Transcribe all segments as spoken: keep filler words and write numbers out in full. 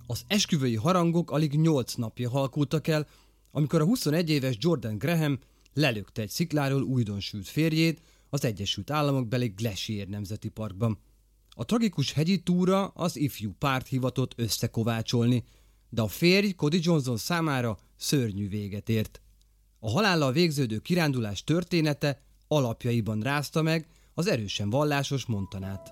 Az esküvői harangok alig nyolc napja halkultak el, amikor a huszonegy éves Jordan Graham lelökte egy szikláról újdonsült férjét az Egyesült Államok beli Glacier Nemzeti Parkban. A tragikus hegyi túra az ifjú párt hivatott összekovácsolni, de a férj Cody Johnson számára szörnyű véget ért. A halállal végződő kirándulás története alapjaiban rázta meg az erősen vallásos Montanát.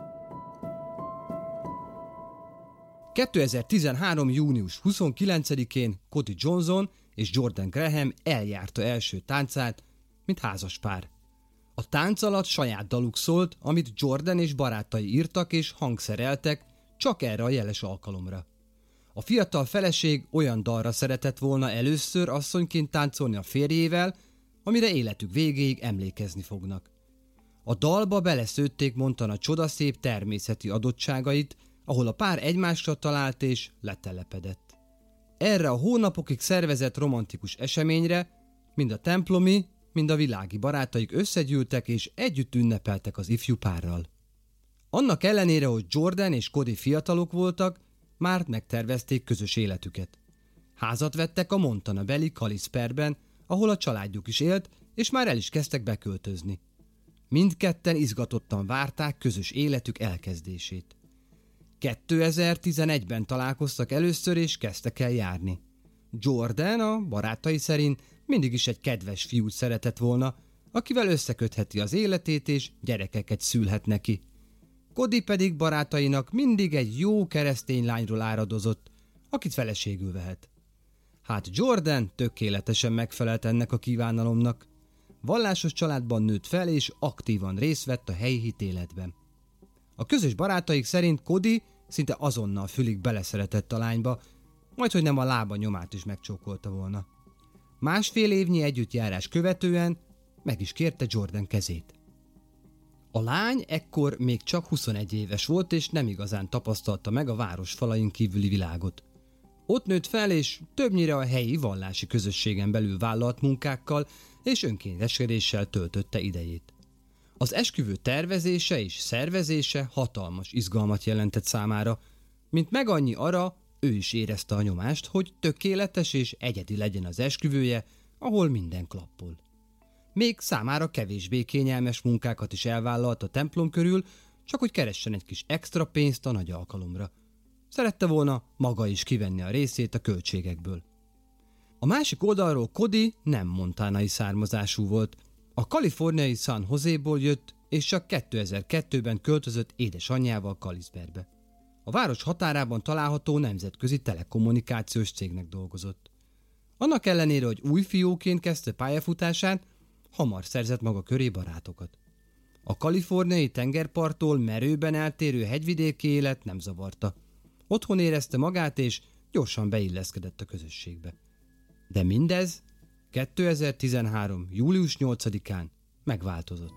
kétezer-tizenhárom. június huszonkilencedikén Cody Johnson és Jordan Graham eljárta első táncát, mint házas pár. A tánc alatt saját daluk szólt, amit Jordan és barátai írtak és hangszereltek csak erre a jeles alkalomra. A fiatal feleség olyan dalra szeretett volna először asszonyként táncolni a férjével, amire életük végéig emlékezni fognak. A dalba beleszőtték Montana csodaszép természeti adottságait, ahol a pár egymásra talált és letelepedett. Erre a hónapokig szervezett romantikus eseményre mind a templomi, mind a világi barátaik összegyűltek és együtt ünnepeltek az ifjú párral. Annak ellenére, hogy Jordan és Cody fiatalok voltak, már megtervezték közös életüket. Házat vettek a Montana beli Kalispere-ben, ahol a családjuk is élt, és már el is kezdtek beköltözni. Mindketten izgatottan várták közös életük elkezdését. kétezer-tizenegyben találkoztak először és kezdtek el járni. Jordan a barátai szerint mindig is egy kedves fiút szeretett volna, akivel összekötheti az életét és gyerekeket szülhet neki. Cody pedig barátainak mindig egy jó keresztény lányról áradozott, akit feleségül vehet. Hát Jordan tökéletesen megfelelt ennek a kívánalomnak. Vallásos családban nőtt fel és aktívan részt vett a helyi hitéletben. A közös barátaik szerint Cody szinte azonnal fülig beleszeretett a lányba, majdhogy nem a lába nyomát is megcsókolta volna. Másfél évnyi együttjárás követően meg is kérte Jordan kezét. A lány ekkor még csak huszonegy éves volt, és nem igazán tapasztalta meg a város falain kívüli világot. Ott nőtt fel, és többnyire a helyi vallási közösségen belül vállalt munkákkal és önkénteskedéssel töltötte idejét. Az esküvő tervezése és szervezése hatalmas izgalmat jelentett számára, mint meg annyi arra, ő is érezte a nyomást, hogy tökéletes és egyedi legyen az esküvője, ahol minden klappol. Még számára kevésbé kényelmes munkákat is elvállalt a templom körül, csak hogy keressen egy kis extra pénzt a nagy alkalomra. Szerette volna maga is kivenni a részét a költségekből. A másik oldalról Cody nem montanai származású volt. A kaliforniai San Joséból jött, és csak kétezer-kettőben költözött édesanyjával Kalispere-be. A város határában található nemzetközi telekommunikációs cégnek dolgozott. Annak ellenére, hogy új fiúként kezdte pályafutását, hamar szerzett maga köré barátokat. A kaliforniai tengerparttól merőben eltérő hegyvidéki élet nem zavarta. Otthon érezte magát, és gyorsan beilleszkedett a közösségbe. De mindez kétezer-tizenhárom. július nyolcadikán megváltozott.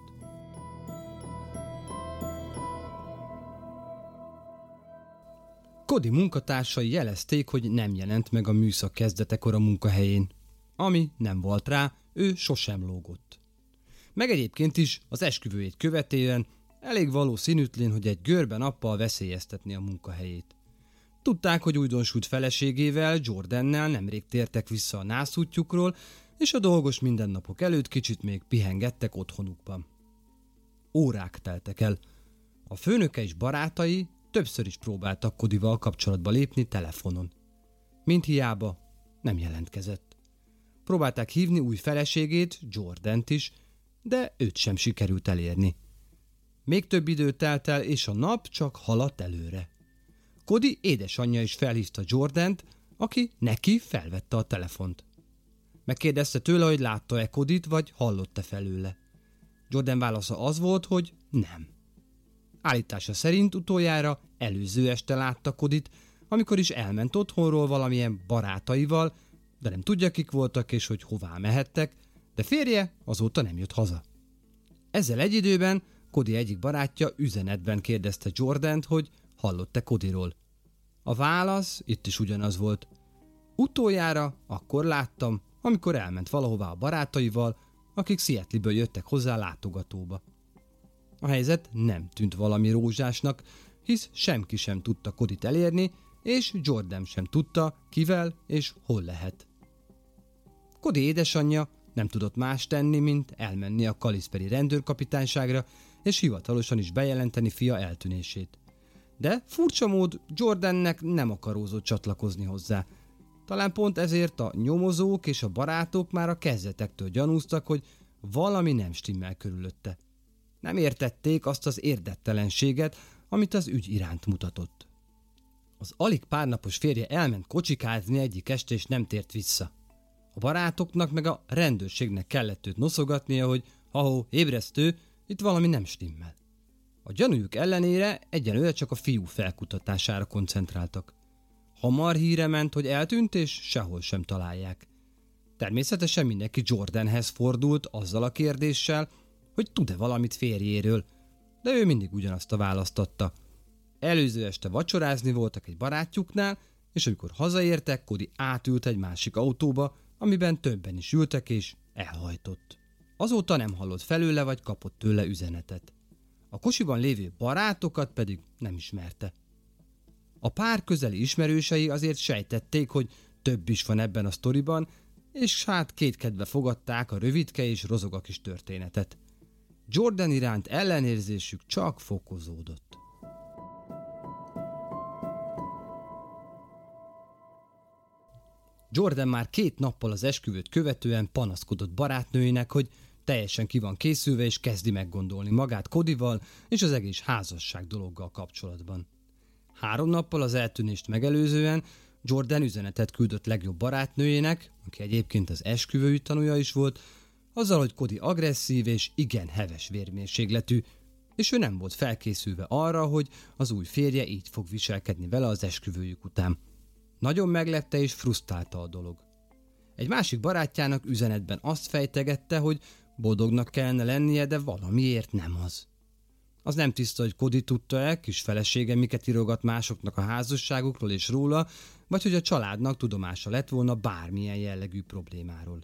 Cody munkatársai jelezték, hogy nem jelent meg a műszak kezdetekor a munkahelyén. Ami nem volt rá, ő sosem lógott. Meg egyébként is az esküvőjét követően elég valószínűtlen, hogy egy görbe nappal veszélyeztetni a munkahelyét. Tudták, hogy újdonsült feleségével, Jordannel nemrég tértek vissza a nászútjukról, és a dolgos mindennapok előtt kicsit még pihengettek otthonukban. Órák teltek el. A főnöke és barátai többször is próbáltak Codyval kapcsolatba lépni telefonon. Mind hiába nem jelentkezett. Próbálták hívni új feleségét, Jordant is, de őt sem sikerült elérni. Még több idő telt el, és a nap csak haladt előre. Cody édesanyja is felhívta Jordant, aki neki felvette a telefont. Megkérdezte tőle, hogy látta-e Codyt, vagy hallott-e felőle. Jordan válasza az volt, hogy nem. Állítása szerint utoljára előző este látta Codyt, amikor is elment otthonról valamilyen barátaival, de nem tudja, kik voltak és hogy hová mehettek, de férje azóta nem jött haza. Ezzel egy időben Cody egyik barátja üzenetben kérdezte Jordant, hogy hallott-e Codyról. A válasz itt is ugyanaz volt. Utoljára akkor láttam, amikor elment valahová a barátaival, akik Seattle-ből jöttek hozzá látogatóba. A helyzet nem tűnt valami rózsásnak, hisz semki sem tudta Codyt elérni, és Jordan sem tudta, kivel és hol lehet. Cody édesanyja nem tudott más tenni, mint elmenni a Kalisperi rendőrkapitányságra, és hivatalosan is bejelenteni fia eltűnését. De furcsa mód Jordannek nem akarózott csatlakozni hozzá. Talán pont ezért a nyomozók és a barátok már a kezdetektől gyanúztak, hogy valami nem stimmel körülötte. Nem értették azt az érdektelenséget, amit az ügy iránt mutatott. Az alig párnapos férje elment kocsikázni egyik este, és nem tért vissza. A barátoknak meg a rendőrségnek kellett őt noszogatnia, hogy ha-hó, ébresztő, itt valami nem stimmel. A gyanújuk ellenére egyenlőre csak a fiú felkutatására koncentráltak. Hamar híre ment, hogy eltűnt, és sehol sem találják. Természetesen mindenki Jordanhez fordult azzal a kérdéssel, hogy tud-e valamit férjéről, de ő mindig ugyanazt a választ adta. Előző este vacsorázni voltak egy barátjuknál, és amikor hazaértek, Cody átült egy másik autóba, amiben többen is ültek, és elhajtott. Azóta nem hallott felőle, vagy kapott tőle üzenetet. A kocsiban lévő barátokat pedig nem ismerte. A pár közeli ismerősei azért sejtették, hogy több is van ebben a sztoriban, és hát kétkedve fogadták a rövidke és rozog a kis történetet. Jordan iránt ellenérzésük csak fokozódott. Jordan már két nappal az esküvőt követően panaszkodott barátnőinek, hogy teljesen ki van készülve, és kezdi meggondolni magát Codyval és az egész házasság dologgal kapcsolatban. Három nappal az eltűnést megelőzően Jordan üzenetet küldött legjobb barátnőjének, aki egyébként az esküvői tanúja is volt, azzal, hogy Cody agresszív és igen heves vérmérsékletű, és ő nem volt felkészülve arra, hogy az új férje így fog viselkedni vele az esküvőjük után. Nagyon meglepte és frusztrálta a dolog. Egy másik barátjának üzenetben azt fejtegette, hogy boldognak kellene lennie, de valamiért nem az. Az nem tiszta, hogy Cody tudta-e, kis felesége miket írogat másoknak a házasságukról és róla, vagy hogy a családnak tudomása lett volna bármilyen jellegű problémáról.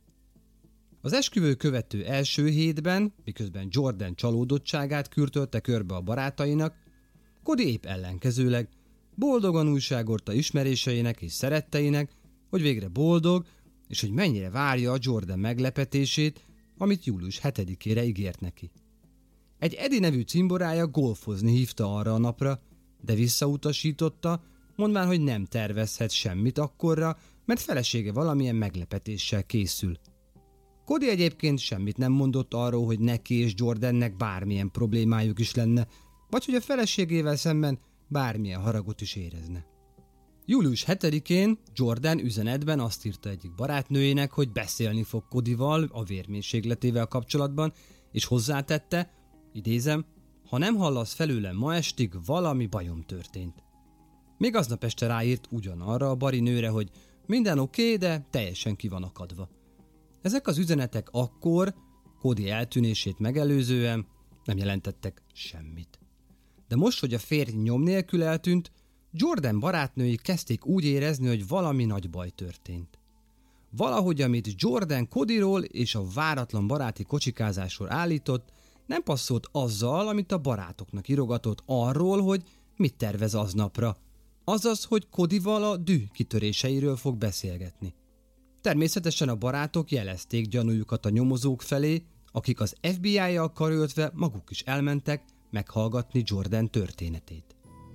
Az esküvő követő első hétben, miközben Jordan csalódottságát kürtölte körbe a barátainak, Cody épp ellenkezőleg boldogan újságolta ismeréseinek és szeretteinek, hogy végre boldog, és hogy mennyire várja a Jordan meglepetését, amit július hetedikére ígért neki. Egy Eddie nevű cimborája golfozni hívta arra a napra, de visszautasította, mondván, hogy nem tervezhet semmit akkorra, mert felesége valamilyen meglepetéssel készül. Cody egyébként semmit nem mondott arról, hogy neki és Jordannek bármilyen problémájuk is lenne, vagy hogy a feleségével szemben bármilyen haragot is érezne. július hetedikén Jordan üzenetben azt írta egyik barátnőjének, hogy beszélni fog Codyval a vérmérsékletével kapcsolatban, és hozzátette, idézem, ha nem hallasz felőlem ma estig, valami bajom történt. Még aznap este ráírt ugyanarra a bari nőre, hogy minden oké, okay, de teljesen ki van akadva. Ezek az üzenetek akkor, Cody eltűnését megelőzően nem jelentettek semmit. De most, hogy a férj nyom nélkül eltűnt, Jordan barátnői kezdték úgy érezni, hogy valami nagy baj történt. Valahogy, amit Jordan Codyról és a váratlan baráti kocsikázásról állított, nem passzolt azzal, amit a barátoknak írogatott arról, hogy mit tervez aznapra, azaz, hogy Codyval a düh kitöréseiről fog beszélgetni. Természetesen a barátok jelezték gyanújukat a nyomozók felé, akik az ef bé í-jal karöltve maguk is elmentek meghallgatni Jordan történetét.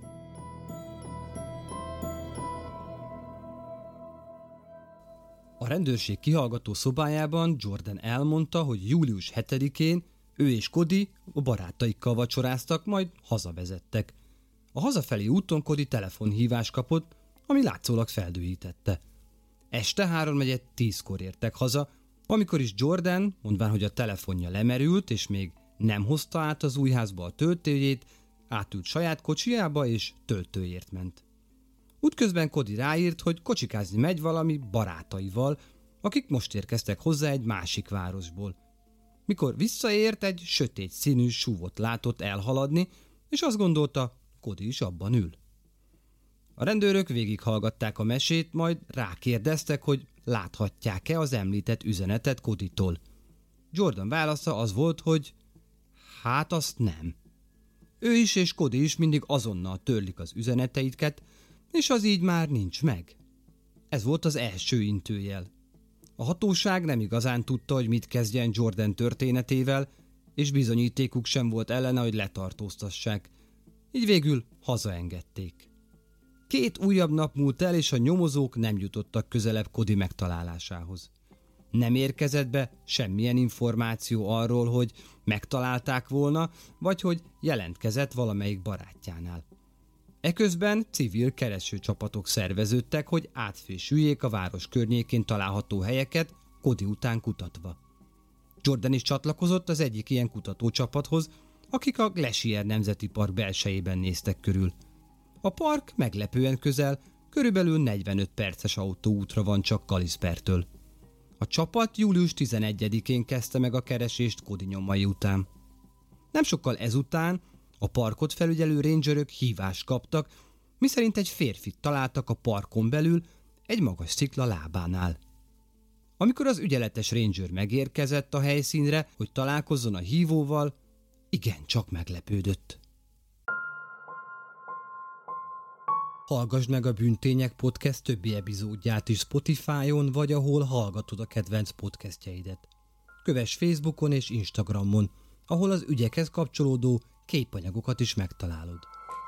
A rendőrség kihallgató szobájában Jordan elmondta, hogy július hetedikén ő és Cody a barátaikkal vacsoráztak, majd hazavezettek. A hazafelé úton Cody telefonhívást kapott, ami látszólag feldühítette. Este háromnegyed tízkor értek haza, amikor is Jordan, mondván, hogy a telefonja lemerült, és még nem hozta át az új házba a töltőjét, átült saját kocsijába, és töltőért ment. Útközben Cody ráírt, hogy kocsikázni megy valami barátaival, akik most érkeztek hozzá egy másik városból. Mikor visszaért, egy sötét színű súvot látott elhaladni, és azt gondolta, Cody is abban ül. A rendőrök végighallgatták a mesét, majd rákérdeztek, hogy láthatják-e az említett üzenetet Codytól. Jordan válasza az volt, hogy hát azt nem. Ő is és Cody is mindig azonnal törlik az üzeneteiket, és az így már nincs meg. Ez volt az első intőjel. A hatóság nem igazán tudta, hogy mit kezdjen Jordan történetével, és bizonyítékuk sem volt ellene, hogy letartóztassák. Így végül hazaengedték. Két újabb nap múlt el, és a nyomozók nem jutottak közelebb Cody megtalálásához. Nem érkezett be semmilyen információ arról, hogy megtalálták volna, vagy hogy jelentkezett valamelyik barátjánál. Eközben civil keresőcsapatok szerveződtek, hogy átfésüljék a város környékén található helyeket, Cody után kutatva. Jordan is csatlakozott az egyik ilyen kutatócsapathoz, akik a Glacier Nemzeti Park belsejében néztek körül. A park meglepően közel, körülbelül negyvenöt perces autóútra van csak Kaliszpertől. A csapat július tizenegyedikén kezdte meg a keresést Cody nyomai után. Nem sokkal ezután a parkot felügyelő rangerök hívást kaptak, miszerint egy férfit találtak a parkon belül egy magas szikla lábánál. Amikor az ügyeletes ranger megérkezett a helyszínre, hogy találkozzon a hívóval, igencsak meglepődött. Hallgassd meg a Bűntények Podcast többi epizódját is Spotify-on, vagy ahol hallgatod a kedvenc podcastjeidet. Kövess Facebookon és Instagramon, ahol az ügyekhez kapcsolódó képanyagokat is megtalálod.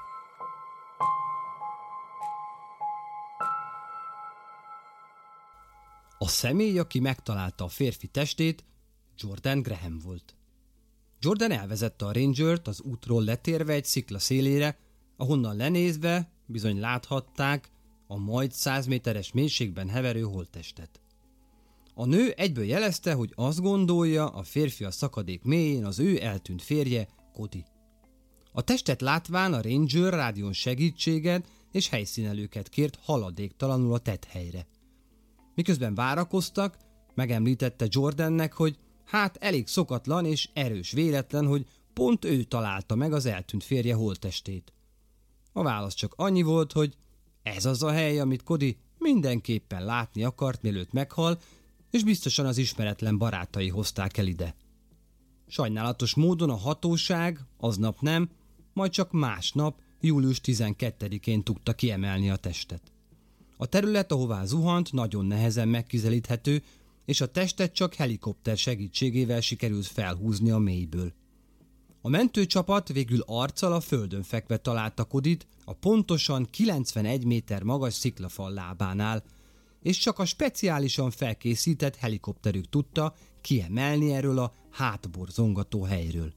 A személy, aki megtalálta a férfi testét, Jordan Graham volt. Jordan elvezette a rangert az útról letérve egy szikla szélére, ahonnan lenézve bizony láthatták a majd száz méteres mélységben heverő holttestet. A nő egyből jelezte, hogy azt gondolja, a férfi a szakadék mélyén az ő eltűnt férje, Cody. A testet látván a ranger rádión segítséget és helyszínelőket kért haladéktalanul a tetthelyre. Miközben várakoztak, megemlítette Jordannek, hogy hát elég szokatlan és erős véletlen, hogy pont ő találta meg az eltűnt férje holttestét. A válasz csak annyi volt, hogy ez az a hely, amit Cody mindenképpen látni akart, mielőtt meghal, és biztosan az ismeretlen barátai hozták el ide. Sajnálatos módon a hatóság aznap nem, majd csak másnap, július tizenkettedikén tudta kiemelni a testet. A terület, ahová zuhant, nagyon nehezen megközelíthető, és a testet csak helikopter segítségével sikerült felhúzni a mélyből. A mentőcsapat végül arccal a földön fekve találta Codyt a pontosan kilencvenegy méter magas sziklafal lábánál, és csak a speciálisan felkészített helikopterük tudta kiemelni erről a hátborzongató helyről.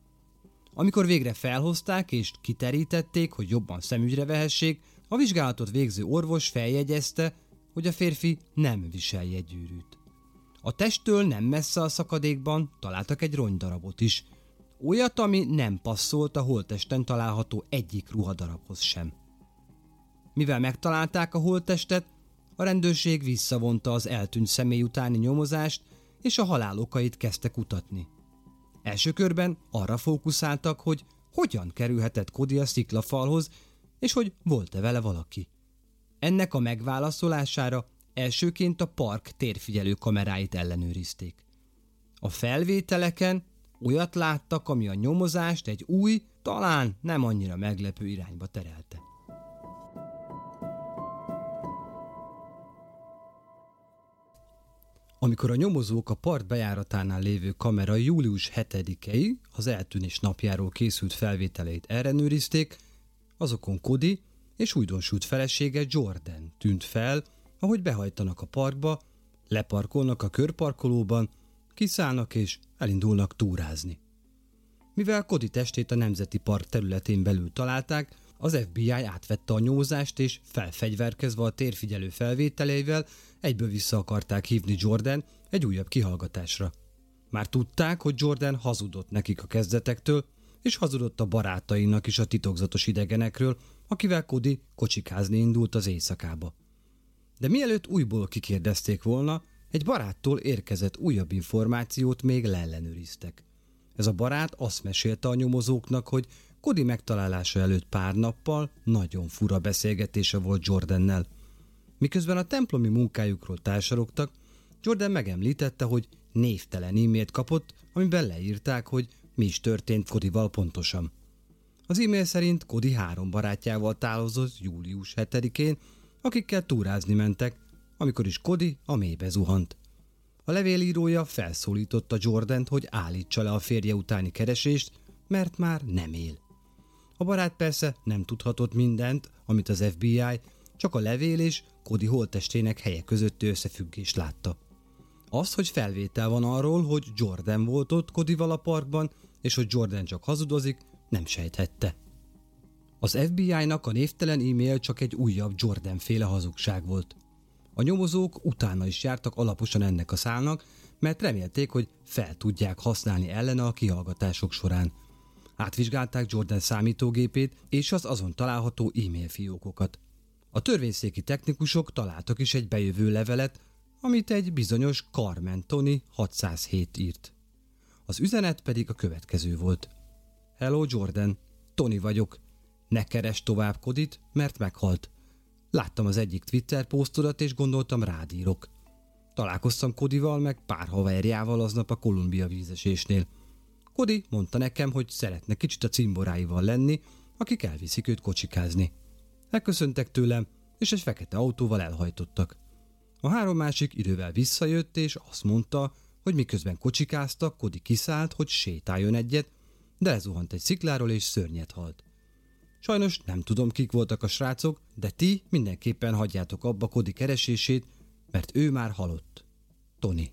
Amikor végre felhozták és kiterítették, hogy jobban szemügyre vehessék, a vizsgálatot végző orvos feljegyezte, hogy a férfi nem visel jegyűrűt. A testtől nem messze a szakadékban találtak egy rongydarabot is, olyat, ami nem passzolt a holttesten található egyik ruhadarabhoz sem. Mivel megtalálták a holttestet, a rendőrség visszavonta az eltűnt személy utáni nyomozást, és a halál okait kezdte kutatni. Első körben arra fókuszáltak, hogy hogyan kerülhetett Cody a sziklafalhoz, és hogy volt-e vele valaki. Ennek a megválaszolására elsőként a park térfigyelő kameráit ellenőrizték. A felvételeken olyat láttak, ami a nyomozást egy új, talán nem annyira meglepő irányba terelte. Amikor a nyomozók a park bejáratánál lévő kamera július hetedikei, az eltűnés napjáról készült felvételeit ellenőrizték, azokon Cody és újdonsült felesége Jordan tűnt fel, ahogy behajtanak a parkba, leparkolnak a körparkolóban, kiszállnak és elindulnak túrázni. Mivel Cody testét a Nemzeti Park területén belül találták, az ef bé i átvette a nyomozást, és felfegyverkezve a térfigyelő felvételeivel egyből vissza akarták hívni Jordan egy újabb kihallgatásra. Már tudták, hogy Jordan hazudott nekik a kezdetektől, és hazudott a barátainak is a titokzatos idegenekről, akivel Cody kocsikázni indult az éjszakába. De mielőtt újból kikérdezték volna, egy baráttól érkezett újabb információt még leellenőriztek. Ez a barát azt mesélte a nyomozóknak, hogy Cody megtalálása előtt pár nappal nagyon fura beszélgetése volt Jordannel. Miközben a templomi munkájukról társalogtak, Jordan megemlítette, hogy névtelen e-mailt kapott, amiben leírták, hogy mi is történt Codyval pontosan. Az e-mail szerint Cody három barátjával távozott július hetedikén, akikkel túrázni mentek, amikor is Cody a mélybe zuhant. A levélírója felszólította Jordant, hogy állítsa le a férje utáni keresést, mert már nem él. A barát persze nem tudhatott mindent, amit az ef bé i, csak a levél és Cody holttestének helye közötti összefüggést látta. Az, hogy felvétel van arról, hogy Jordan volt ott Codyval a parkban, és hogy Jordan csak hazudozik, nem sejthette. Az ef bé i-nak a névtelen e-mail csak egy újabb Jordan-féle hazugság volt. A nyomozók utána is jártak alaposan ennek a szálnak, mert remélték, hogy fel tudják használni ellene a kihallgatások során. Átvizsgálták Jordan számítógépét és az azon található e-mail fiókokat. A törvényszéki technikusok találtak is egy bejövő levelet, amit egy bizonyos Carmen Tony hatszázhét írt. Az üzenet pedig a következő volt. Hello Jordan, Tony vagyok. Ne keresd tovább Codyt, mert meghalt. Láttam az egyik Twitter posztodat és gondoltam rád írok. Találkoztam Codyval meg pár haverjával aznap a Columbia vízesésnél. Cody mondta nekem, hogy szeretne kicsit a cimboráival lenni, akik elviszik őt kocsikázni. Elköszöntek tőlem, és egy fekete autóval elhajtottak. A három másik idővel visszajött, és azt mondta, hogy miközben kocsikáztak, Cody kiszállt, hogy sétáljon egyet, de lezuhant egy szikláról és szörnyet halt. Sajnos nem tudom, kik voltak a srácok, de ti mindenképpen hagyjátok abba Cody keresését, mert ő már halott. Tony.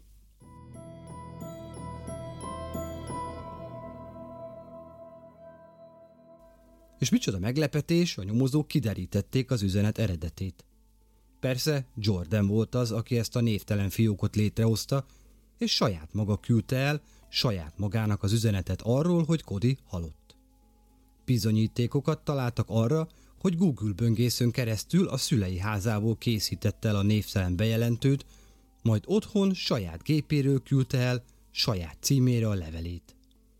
És micsoda meglepetés, a nyomozók kiderítették az üzenet eredetét. Persze Jordan volt az, aki ezt a névtelen fiókot létrehozta, és saját maga küldte el saját magának az üzenetet arról, hogy Cody halott. Bizonyítékokat találtak arra, hogy Google böngészőn keresztül a szülei házából készítette el a névtelen bejelentőt, majd otthon saját gépéről küldte el saját címére a levelét.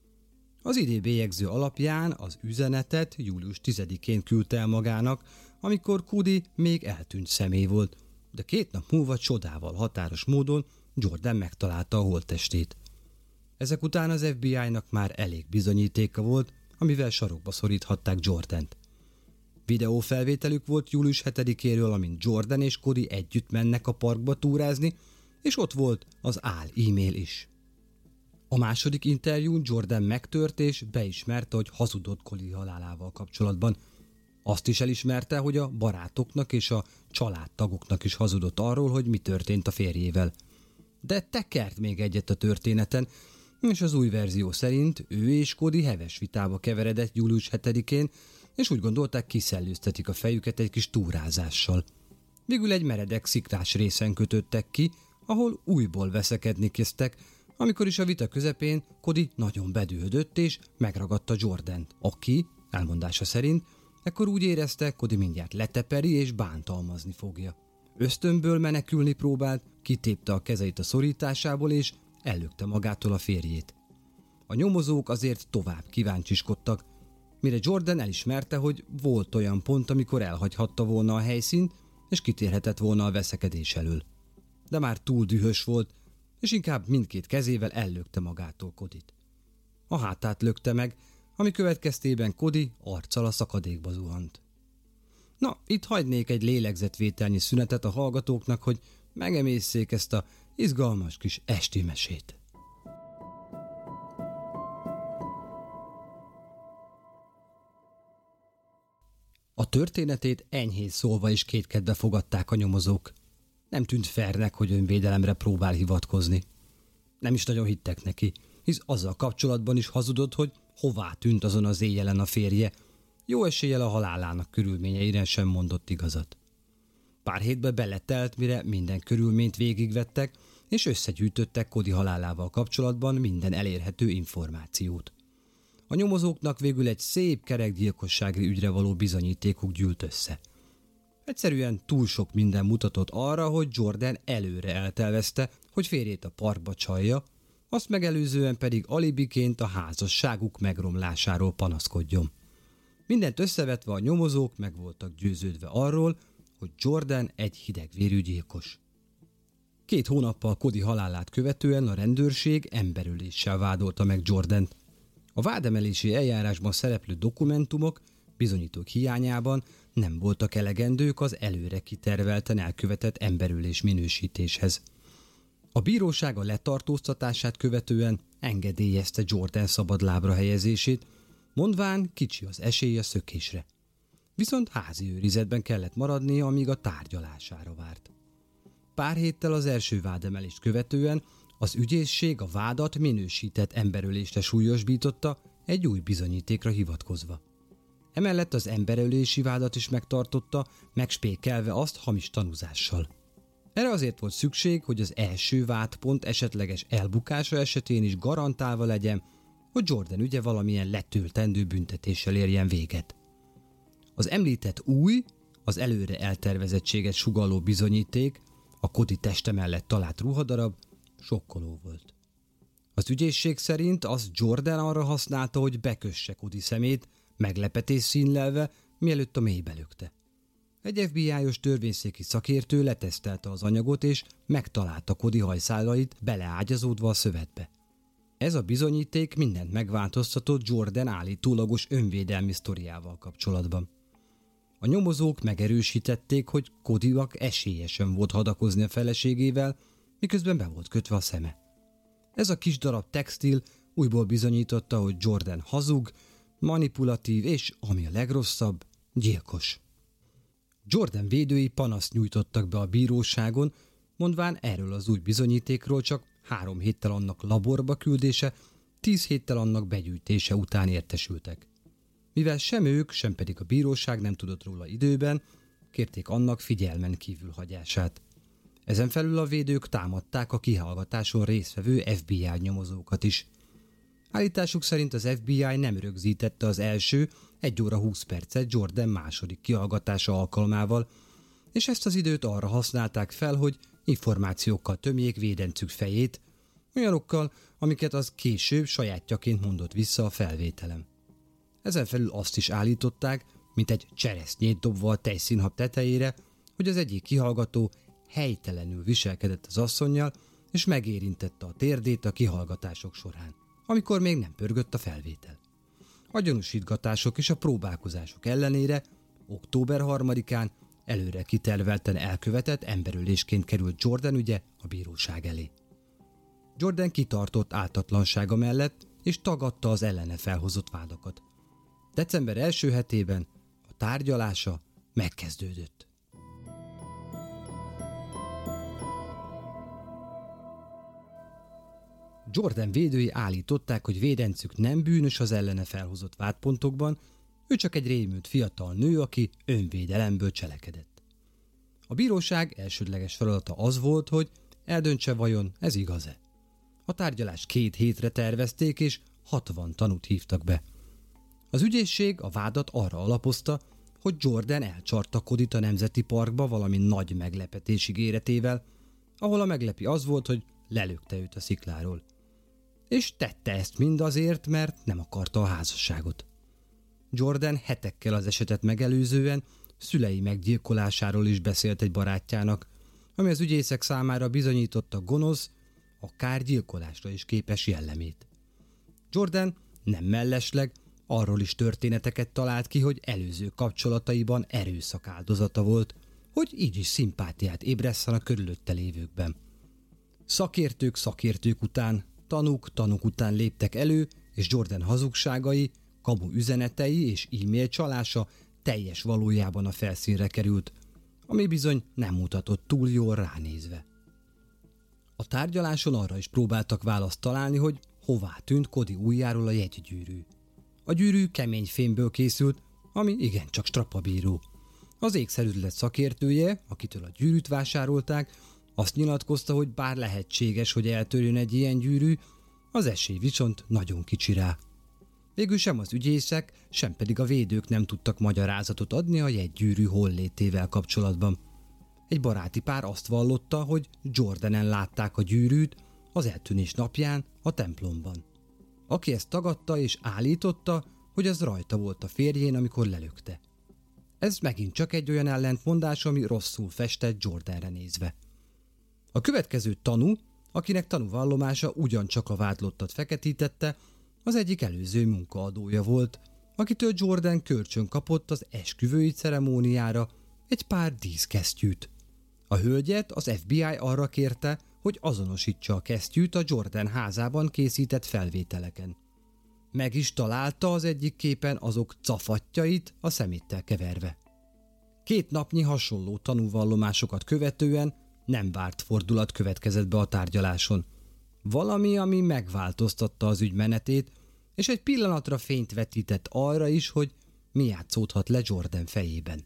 Az idé bélyegző alapján az üzenetet július tizedikén küldte el magának, amikor Cody még eltűnt személy volt, de két nap múlva csodával határos módon Jordan megtalálta a holttestét. Ezek után az ef bé i-nak már elég bizonyítéka volt, amivel sarokba szoríthatták Jordant. Videófelvételük volt július hetedikéről, amint Jordan és Cody együtt mennek a parkba túrázni, és ott volt az áll e-mail is. A második interjún Jordan megtört és beismerte, hogy hazudott Cody halálával kapcsolatban. Azt is elismerte, hogy a barátoknak és a családtagoknak is hazudott arról, hogy mi történt a férjével. De tekert még egyet a történeten, és az új verzió szerint ő és Cody heves vitába keveredett július hetedikén, és úgy gondolták, kiszellőztetik a fejüket egy kis túrázással. Végül egy meredek sziklás részen kötöttek ki, ahol újból veszekedni kezdtek, amikor is a vita közepén Cody nagyon bedühödött és megragadta Jordant, aki, elmondása szerint, ekkor úgy érezte, Cody mindjárt leteperi és bántalmazni fogja. Ösztönből menekülni próbált, kitépte a kezeit a szorításából és ellökte magától a férjét. A nyomozók azért tovább kíváncsiskodtak, mire Jordan elismerte, hogy volt olyan pont, amikor elhagyhatta volna a helyszínt, és kitérhetett volna a veszekedés elől. De már túl dühös volt, és inkább mindkét kezével ellökte magától Codyt. A hátát lökte meg, ami következtében Cody arccal a szakadékba zuhant. Na, itt hagynék egy lélegzetvételnyi szünetet a hallgatóknak, hogy megemészszék ezt a izgalmas kis esti mesét. A történetét enyhén szólva is kétkedve fogadták a nyomozók. Nem tűnt fairnek, hogy önvédelemre próbál hivatkozni. Nem is nagyon hittek neki, hisz azzal kapcsolatban is hazudott, hogy hová tűnt azon az éjjelen a férje. Jó eséllyel a halálának körülményeire sem mondott igazat. Pár hétbe beletelt, mire minden körülményt végigvettek, és összegyűjtöttek Cody halálával kapcsolatban minden elérhető információt. A nyomozóknak végül egy szép kerekgyilkossági ügyre való bizonyítékuk gyűlt össze. Egyszerűen túl sok minden mutatott arra, hogy Jordan előre eltelvezte, hogy férjét a parkba csalja, azt megelőzően pedig alibiként a házasságuk megromlásáról panaszkodjon. Mindent összevetve a nyomozók meg voltak győződve arról, hogy Jordan egy hidegvérű gyilkos. Két hónappal Cody halálát követően a rendőrség emberöléssel vádolta meg Jordant. A vádemelési eljárásban szereplő dokumentumok bizonyítók hiányában nem voltak elegendők az előre kitervelten elkövetett emberölés minősítéshez. A bíróság a letartóztatását követően engedélyezte Jordan szabadlábra helyezését, mondván kicsi az esély a szökésre. Viszont házi őrizetben kellett maradnia, amíg a tárgyalására várt. Pár héttel az első vádemelést követően az ügyészség a vádat minősített emberölésre súlyosbította egy új bizonyítékra hivatkozva. Emellett az emberölési vádat is megtartotta, megspékelve azt hamis tanúzással. Erre azért volt szükség, hogy az első vádpont esetleges elbukása esetén is garantálva legyen, hogy Jordan ügye valamilyen letöltendő büntetéssel érjen véget. Az említett új, az előre eltervezettséget sugalló bizonyíték, a Cody teste mellett talált ruhadarab sokkoló volt. Az ügyészség szerint azt Jordan arra használta, hogy bekösse Cody szemét, meglepetés színlelve, mielőtt a mélybe lökte. Egy ef bé i-os törvényszéki szakértő letesztelte az anyagot, és megtalálta Cody hajszálait beleágyazódva a szövetbe. Ez a bizonyíték mindent megváltoztatott Jordan állítólagos önvédelmi sztoriával kapcsolatban. A nyomozók megerősítették, hogy Codynak esélyesen volt hadakozni a feleségével, miközben be volt kötve a szeme. Ez a kis darab textil újból bizonyította, hogy Jordan hazug, manipulatív és, ami a legrosszabb, gyilkos. Jordan védői panaszt nyújtottak be a bíróságon, mondván erről az új bizonyítékról csak három héttel annak laborba küldése, tíz héttel annak begyűjtése után értesültek. Mivel sem ők, sem pedig a bíróság nem tudott róla időben, kérték annak figyelmen kívül hagyását. Ezen felül a védők támadták a kihallgatáson résztvevő ef bé i nyomozókat is. Állításuk szerint az ef bé i nem rögzítette az első egy óra húsz percet Jordan második kihallgatása alkalmával, és ezt az időt arra használták fel, hogy információkkal tömjék védencük fejét, olyanokkal, amiket az később sajátjaként mondott vissza a felvételem. Ezen felül azt is állították, mint egy cseresznyét dobva a tejszínhab tetejére, hogy az egyik kihallgató helytelenül viselkedett az asszonnyal, és megérintette a térdét a kihallgatások során, amikor még nem pörgött a felvétel. A gyanúsítgatások és a próbálkozások ellenére október harmadikán előre kitervelten elkövetett emberölésként került Jordan ügye a bíróság elé. Jordan kitartott ártatlansága mellett, és tagadta az ellene felhozott vádakat. December első hetében a tárgyalása megkezdődött. Jordan védői állították, hogy védencük nem bűnös az ellene felhozott vádpontokban, ő csak egy rémült fiatal nő, aki önvédelemből cselekedett. A bíróság elsődleges feladata az volt, hogy eldöntse, vajon ez igaz-e. A tárgyalást két hétre tervezték, és hatvan tanút hívtak be. Az ügyészség a vádat arra alapozta, hogy Jordan elcsarta Codyt a Nemzeti Parkba valami nagy meglepetés ígéretével, ahol a meglepi az volt, hogy lelökte őt a szikláról. És tette ezt mind azért, mert nem akarta a házasságot. Jordan hetekkel az esetet megelőzően szülei meggyilkolásáról is beszélt egy barátjának, ami az ügyészek számára bizonyította gonosz, akár gyilkolásra is képes jellemét. Jordan nem mellesleg arról is történeteket talált ki, hogy előző kapcsolataiban erőszak áldozata volt, hogy így is szimpátiát ébresszen a körülötte lévőkben. Szakértők szakértők után, tanúk tanúk után léptek elő, és Jordan hazugságai, kamu üzenetei és e-mail csalása teljes valójában a felszínre került, ami bizony nem mutatott túl jól ránézve. A tárgyaláson arra is próbáltak választ találni, hogy hová tűnt Cody ujjáról a jegygyűrű. A gyűrű kemény fémből készült, ami igencsak strapabíró. Az ékszerüzlet szakértője, akitől a gyűrűt vásárolták, azt nyilatkozta, hogy bár lehetséges, hogy eltörjön egy ilyen gyűrű, az esély viszont nagyon kicsi rá. Végül sem az ügyészek, sem pedig a védők nem tudtak magyarázatot adni a jegygyűrű hollétével kapcsolatban. Egy baráti pár azt vallotta, hogy Jordanen látták a gyűrűt az eltűnés napján a templomban. Aki ezt tagadta és állította, hogy az rajta volt a férjén, amikor lelökte. Ez megint csak egy olyan ellentmondás, ami rosszul festett Jordanre nézve. A következő tanú, akinek tanúvallomása ugyancsak a vádlottat feketítette, Az egyik előző munkaadója volt, akitől Jordan kölcsön kapott az esküvői ceremóniára egy pár díszkesztyűt. A hölgyet az ef bé i arra kérte, hogy azonosítsa a kesztyűt a Jordan házában készített felvételeken. Meg is találta az egyik képen azok cafatjait a szeméttel keverve. Két napnyi hasonló tanúvallomásokat követően nem várt fordulat következett be a tárgyaláson. Valami, ami megváltoztatta az ügy menetét, és egy pillanatra fényt vetített arra is, hogy mi játszódhat le Jordan fejében.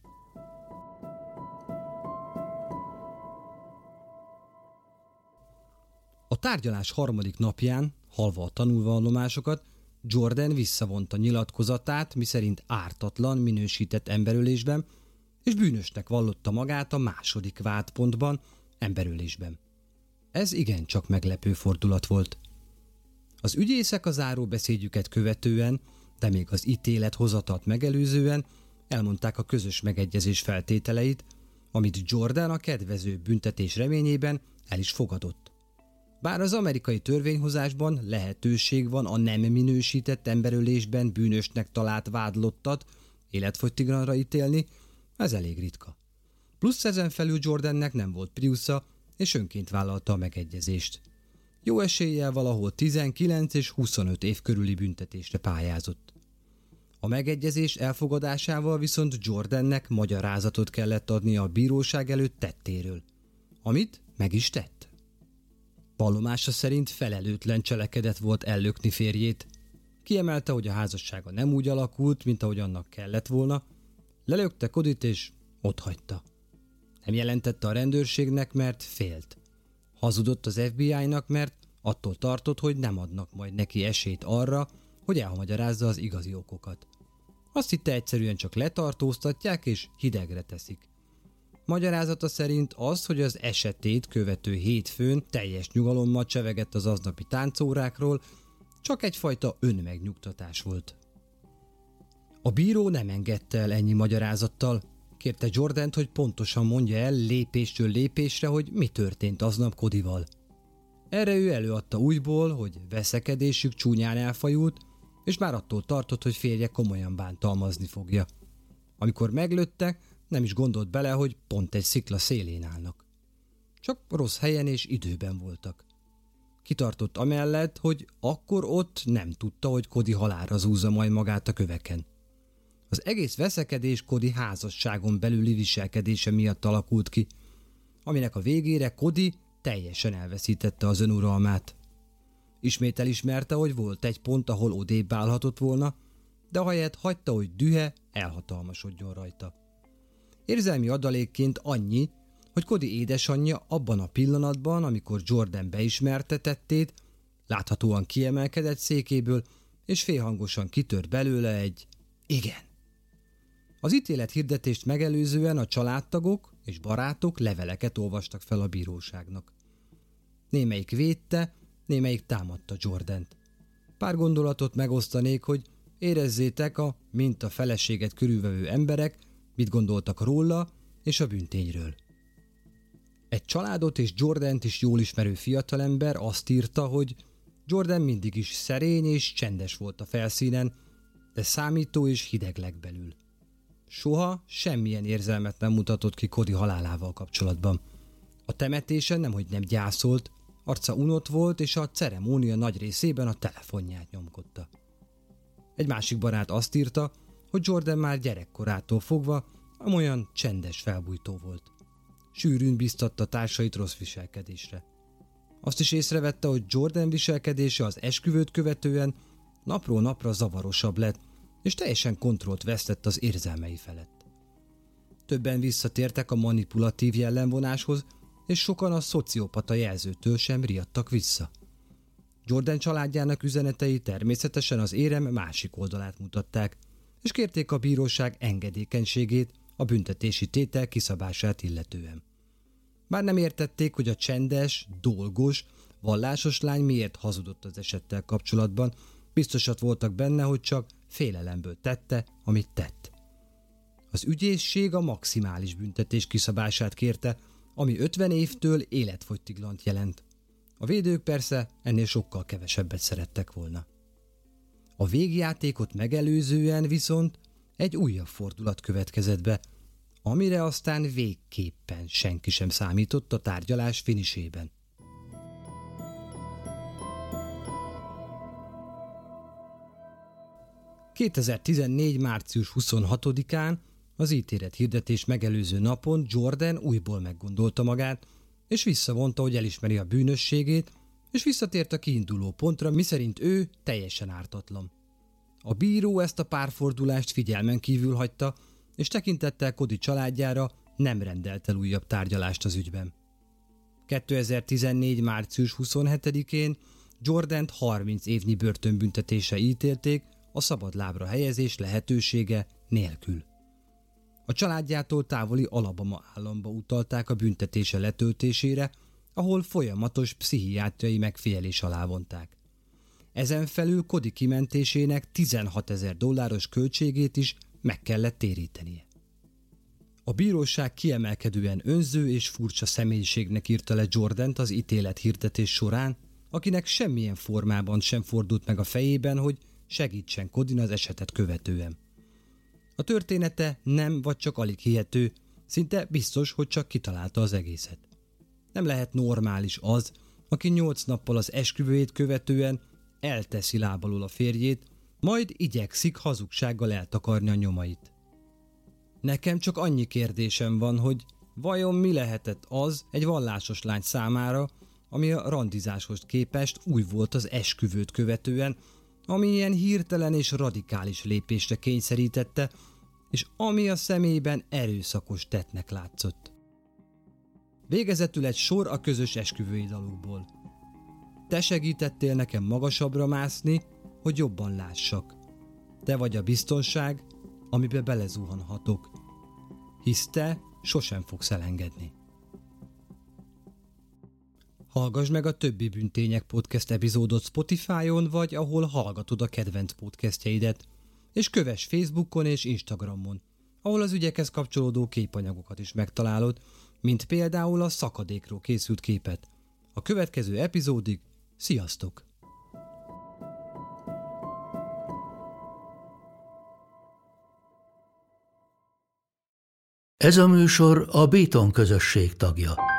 A tárgyalás harmadik napján, hallva a tanúvallomásokat, Jordan visszavonta nyilatkozatát, miszerint ártatlan minősített emberölésben, és bűnösnek vallotta magát a második vádpontban, emberölésben. Ez igencsak meglepő fordulat volt. Az ügyészek a záróbeszédjüket követően, de még az ítélet hozatalt megelőzően elmondták a közös megegyezés feltételeit, amit Jordan a kedvező büntetés reményében el is fogadott. Bár az amerikai törvényhozásban lehetőség van a nem minősített emberölésben bűnösnek talált vádlottat életfogytiglanra ítélni, ez elég ritka. Plusz ezen felül Jordannek nem volt Priusza, és önként vállalta a megegyezést. Jó eséllyel valahol tizenkilenc és huszonöt év körüli büntetésre pályázott. A megegyezés elfogadásával viszont Jordannek magyarázatot kellett adnia a bíróság előtt tettéről, amit meg is tett. Vallomása szerint felelőtlen cselekedet volt ellökni férjét. Kiemelte, hogy a házassága nem úgy alakult, mint ahogy annak kellett volna. Lelökte Codit és otthagyta. Nem jelentette a rendőrségnek, mert félt. Hazudott az ef bé i-nak, mert attól tartott, hogy nem adnak majd neki esélyt arra, hogy elmagyarázza az igazi okokat. Azt hitte, egyszerűen csak letartóztatják és hidegre teszik. Magyarázata szerint az, hogy az esetét követő hétfőn teljes nyugalommal csevegett az aznapi táncórákról, csak egyfajta önmegnyugtatás volt. A bíró nem engedte el ennyi magyarázattal, kérte Jordant, hogy pontosan mondja el lépésről lépésre, hogy mi történt aznap Codival. Erre ő előadta újból, hogy veszekedésük csúnyán elfajult, és már attól tartott, hogy férje komolyan bántalmazni fogja. Amikor meglőtte, nem is gondolt bele, hogy pont egy szikla szélén állnak. Csak rossz helyen és időben voltak. Kitartott amellett, hogy akkor ott nem tudta, hogy Cody halálra zúzza majd magát a köveken. Az egész veszekedés Cody házasságon belüli viselkedése miatt alakult ki, aminek a végére Cody teljesen elveszítette az önuralmát. Ismét elismerte, hogy volt egy pont, ahol odébb állhatott volna, de ahelyett hagyta, hogy dühe elhatalmasodjon rajta. Érzelmi adalékként annyi, hogy Cody édesanyja abban a pillanatban, amikor Jordan beismerte tettét, láthatóan kiemelkedett székéből, és félhangosan kitört belőle egy igen. Az ítélet hirdetést megelőzően a családtagok és barátok leveleket olvastak fel a bíróságnak. Némelyik védte, némelyik támadta Jordant. Pár gondolatot megosztanék, hogy érezzétek a, mint a feleséget körülvevő emberek, mit gondoltak róla és a bűntényről. Egy családot és Jordant is jól ismerő fiatalember azt írta, hogy Jordan mindig is szerény és csendes volt a felszínen, de számító és hideg legbelül. Soha semmilyen érzelmet nem mutatott ki Cody halálával kapcsolatban. A temetésen nemhogy nem gyászolt, arca unott volt, és a ceremónia nagy részében a telefonját nyomkodta. Egy másik barát azt írta, hogy Jordan már gyerekkorától fogva amolyan csendes felbújtó volt. Sűrűn biztatta társait rossz viselkedésre. Azt is észrevette, hogy Jordan viselkedése az esküvőt követően napról napra zavarosabb lett, és teljesen kontrollt vesztett az érzelmei felett. Többen visszatértek a manipulatív jellemvonáshoz, és sokan a szociopata jelzőtől sem riadtak vissza. Jordan családjának üzenetei természetesen az érem másik oldalát mutatták, és kérték a bíróság engedékenységét a büntetési tétel kiszabását illetően. Bár nem értették, hogy a csendes, dolgos, vallásos lány miért hazudott az esettel kapcsolatban, biztosat voltak benne, hogy csak félelemből tette, amit tett. Az ügyészség a maximális büntetés kiszabását kérte, ami ötven évtől életfogytiglant jelent. A védők persze ennél sokkal kevesebbet szerettek volna. A végjátékot megelőzően viszont egy újabb fordulat következett be, amire aztán végképpen senki sem számított a tárgyalás finisében. kétezer-tizennégy. március huszonhatodikán, az ítélet-hirdetés megelőző napon Jordan újból meggondolta magát, és visszavonta, hogy elismeri a bűnösségét, és visszatért a kiinduló pontra, miszerint ő teljesen ártatlan. A bíró ezt a párfordulást figyelmen kívül hagyta, és tekintettel Cody családjára nem rendelt el újabb tárgyalást az ügyben. kétezer-tizennégy. március huszonhetedikén Jordant harminc évnyi börtönbüntetése ítélték a szabadlábra helyezés lehetősége nélkül. A családjától távoli Alabama államba utalták a büntetése letöltésére, ahol folyamatos pszichiátriai megfigyelés alá vonták. Ezen felül Cody kimentésének tizenhatezer dolláros költségét is meg kellett térítenie. A bíróság kiemelkedően önző és furcsa személyiségnek írta le Jordant az ítélet hirdetés során, akinek semmilyen formában sem fordult meg a fejében, hogy segítsen Codyn az esetet követően. A története nem vagy csak alig hihető, szinte biztos, hogy csak kitalálta az egészet. Nem lehet normális az, aki nyolc nappal az esküvőjét követően elteszi láb alól a férjét, majd igyekszik hazugsággal eltakarni a nyomait. Nekem csak annyi kérdésem van, hogy vajon mi lehetett az egy vallásos lány számára, ami a randizáshoz képest új volt az esküvőt követően, ami ilyen hirtelen és radikális lépésre kényszerítette, és ami a szemében erőszakos tettnek látszott. Végezetül egy sor a közös esküvői dalukból. Te segítettél nekem magasabbra mászni, hogy jobban lássak. Te vagy a biztonság, amibe belezuhanhatok. Hisz te sosem fogsz elengedni. Hallgass meg a többi Bűntények podcast epizódot Spotify-on, vagy ahol hallgatod a kedvenc podcastjeidet, és kövess Facebookon és Instagramon, ahol az ügyekhez kapcsolódó képanyagokat is megtalálod, mint például a szakadékról készült képet. A következő epizódig sziasztok! Ez a műsor a Béton közösség tagja.